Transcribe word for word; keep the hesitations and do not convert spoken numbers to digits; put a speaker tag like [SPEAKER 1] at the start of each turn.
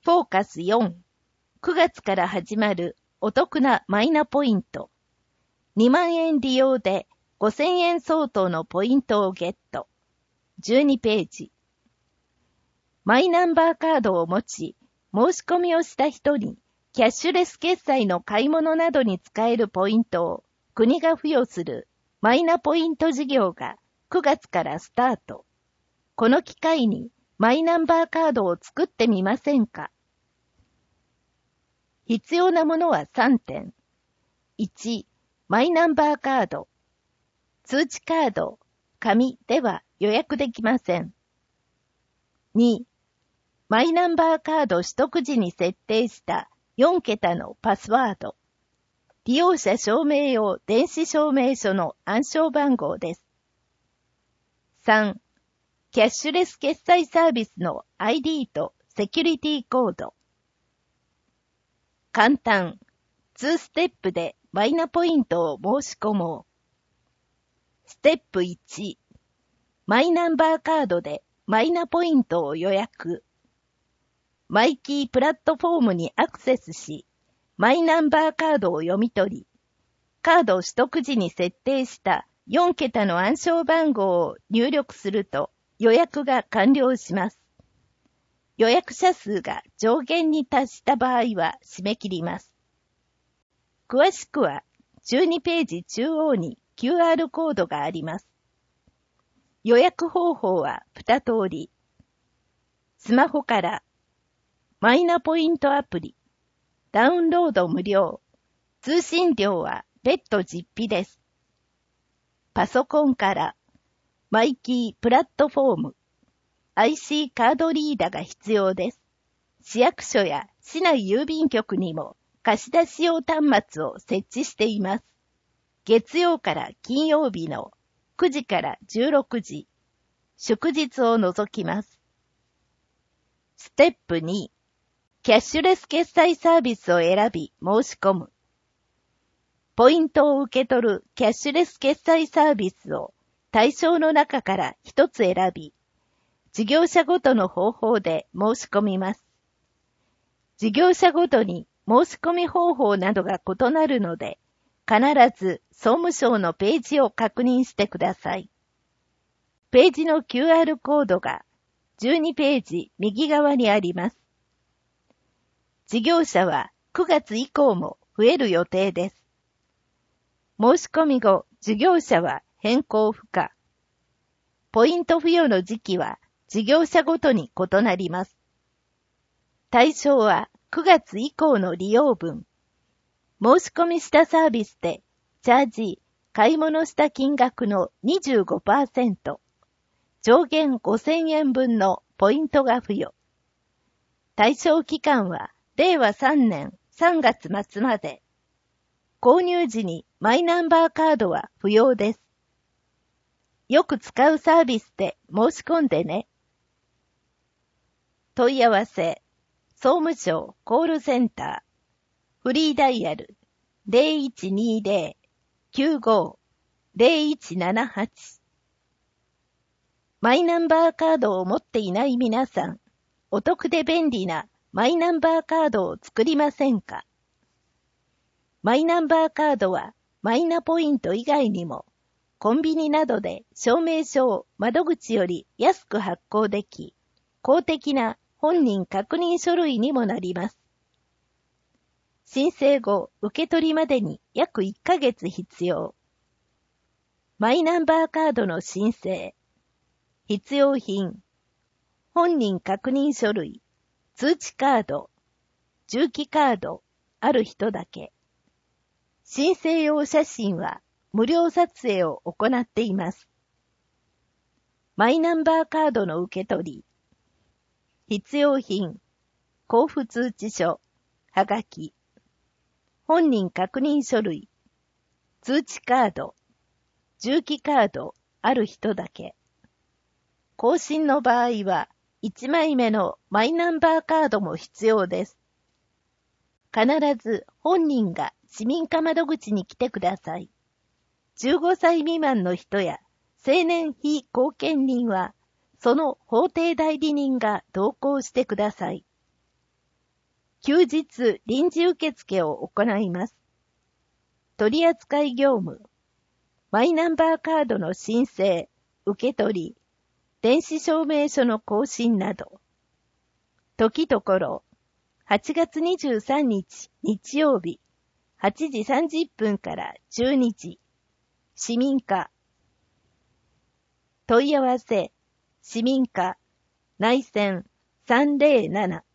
[SPEAKER 1] フォーカスよん、くがつから始まるお得なマイナポイント。にまんえん利用でごせんえん相当のポイントをゲット。じゅうにページ。マイナンバーカードを持ち、申し込みをした人にキャッシュレス決済の買い物などに使えるポイントを国が付与するマイナポイント事業がくがつからスタート。この機会にマイナンバーカードを作ってみませんか？必要なものはさんてん。いち、マイナンバーカード。通知カード、紙では予約できません。に、マイナンバーカード取得時に設定したよんけたのパスワード。利用者証明用電子証明書の暗証番号です。さん、キャッシュレス決済サービスの アイディー とセキュリティコード。簡単、にステップでマイナポイントを申し込もう。ステップいち、マイナンバーカードでマイナポイントを予約。マイキープラットフォームにアクセスし、マイナンバーカードを読み取り、カード取得時に設定したよんけたの暗証番号を入力すると予約が完了します。予約者数が上限に達した場合は締め切ります。詳しくはじゅうにページ中央に キューアール コードがあります。予約方法はに通り。スマホからマイナポイントアプリ、ダウンロード無料、通信料は別途実費です。パソコンからマイキープラットフォーム、アイシー カードリーダーが必要です。市役所や市内郵便局にも貸し出し用端末を設置しています。月曜から金曜日のくじからじゅうろくじ、祝日を除きます。ステップに、キャッシュレス決済サービスを選び申し込む。ポイントを受け取るキャッシュレス決済サービスを対象の中から一つ選び、事業者ごとの方法で申し込みます。事業者ごとに申し込み方法などが異なるので、必ず総務省のページを確認してください。ページの キューアール コードがじゅうにページ右側にあります。事業者はくがつ以降も増える予定です。申し込み後、事業者は変更不可。ポイント付与の時期は事業者ごとに異なります。対象はくがつ以降の利用分。申し込みしたサービスでチャージ、買い物した金額の にじゅうごパーセント、上限ごせんえん分のポイントが付与。対象期間はれいわさんねんさんがつ末まで。購入時にマイナンバーカードは不要です。よく使うサービスで申し込んでね。問い合わせ、総務省コールセンター、フリーダイヤル ゼロいちにゼロ きゅうご ゼロいちななはち。マイナンバーカードを持っていない皆さん、お得で便利なマイナンバーカードを作りませんか？マイナンバーカードはマイナポイント以外にもコンビニなどで証明書を窓口より安く発行でき、公的な本人確認書類にもなります。申請後、受け取りまでに約いっかげつ必要。マイナンバーカードの申請。必要品。本人確認書類。通知カード。重機カード。ある人だけ。申請用写真は無料撮影を行っています。マイナンバーカードの受け取り。必要品。交付通知書。はがき。本人確認書類。通知カード。重機カード。ある人だけ。更新の場合は、いちまいめのマイナンバーカードも必要です。必ず本人が市民課窓口に来てください。じゅうごさい未満の人や成年非後見人は、その法定代理人が同行してください。 休日臨時受付を行います。取扱業務、マイナンバーカードの申請、受け取り、電子証明書の更新など。時ところ、はちがつにじゅうさんにち日曜日、はちじさんじゅっぷんからじゅうにじ、市民課。問い合わせ、市民課、内線さんぜろなな